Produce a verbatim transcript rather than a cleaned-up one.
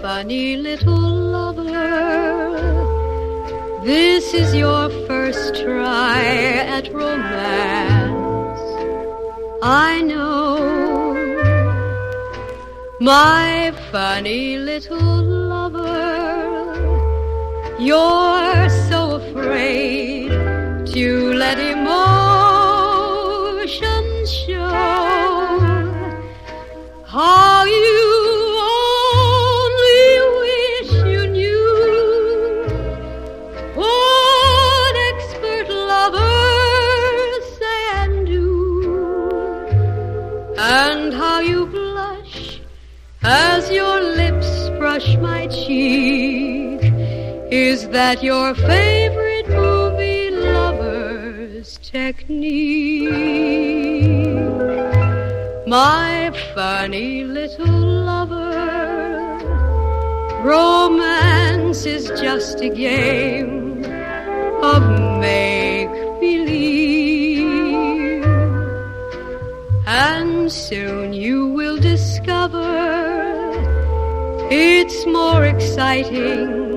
funny little lover, this is your first try at romance. I know, my funny little lover, you're so afraid to let emotion show how you only wish you knew what expert lovers say and do, and how you blush as your lips brush my cheek. Is that your favorite movie lover's technique? My funny little lover, romance is just a game of make-believe, and soon you will discover it's more exciting